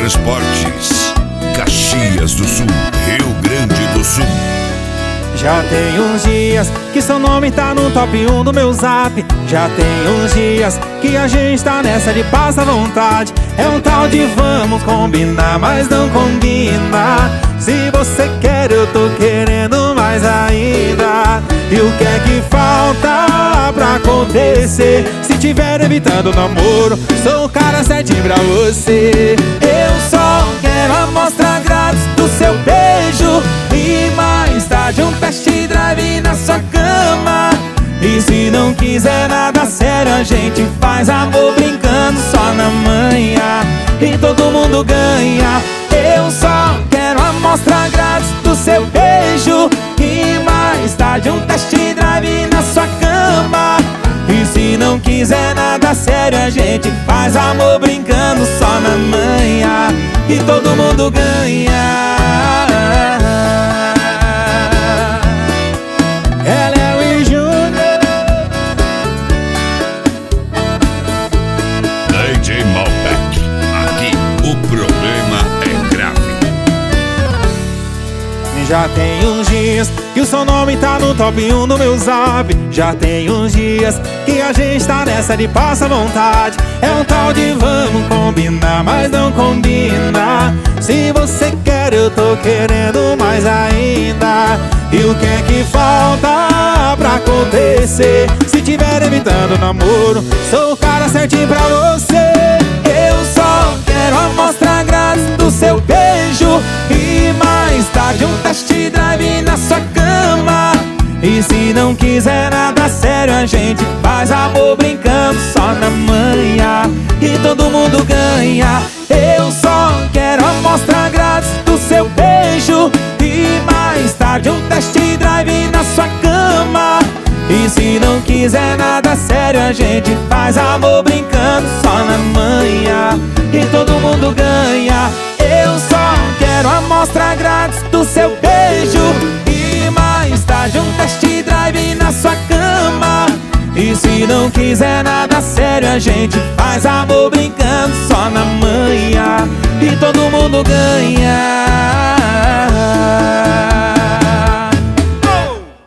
Transportes, Caxias do Sul, Rio Grande do Sul. Já tem uns dias que seu nome tá no top 1 do meu zap. Já tem uns dias que a gente tá nessa de passa vontade. É um tal de vamos combinar, mas não combina. Se você quer, eu tô querendo mais ainda. E o que é que falta pra acontecer? Se tiver evitando o namoro, sou o cara certinho pra você. Eu só quero a amostra grátis do seu beijo e mais tarde um test drive na sua cama. E se não quiser nada sério, a gente faz amor brincando só na manhã e todo mundo ganha. Eu só quero a amostra grátis do seu beijo e mais tarde um test drive na sua cama. E se não quiser nada sério, a gente faz amor brincando só na manhã e todo mundo ganha. DJ Malbec, aqui o problema é grave. Já tem uns dias que o seu nome tá no top 1 do meu zap. Já tem uns dias que a gente tá nessa de passa vontade. É um tal de vamos combinar, mas não combina. Se você quer, eu tô querendo mais ainda. E o que é que falta pra acontecer? Se tiver evitando namoro, sou o cara certinho pra você. Eu só quero a amostra grátis do seu beijo e mais tarde um test drive na sua cama. E se não quiser nada sério, a gente faz amor brincando só na manhã e todo mundo ganha. Eu só quero a amostra grátis do seu beijo e mais tarde um test drive na sua cama. E se não quiser nada sério, a gente faz amor brincando só na manhã e todo mundo ganha. Eu só quero a amostra grátis do seu beijo e mais tarde um test drive na sua cama. E se não quiser nada sério, a gente faz amor brincando só na manhã e todo mundo ganha.